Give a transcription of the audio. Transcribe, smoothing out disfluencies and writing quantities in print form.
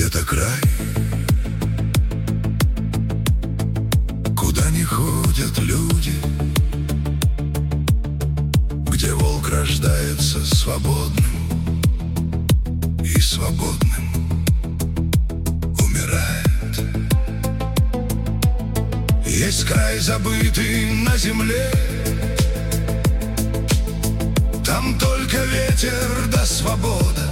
Где-то край, куда не ходят люди, где волк рождается свободным и свободным умирает. Есть край, забытый на земле, там только ветер да свобода.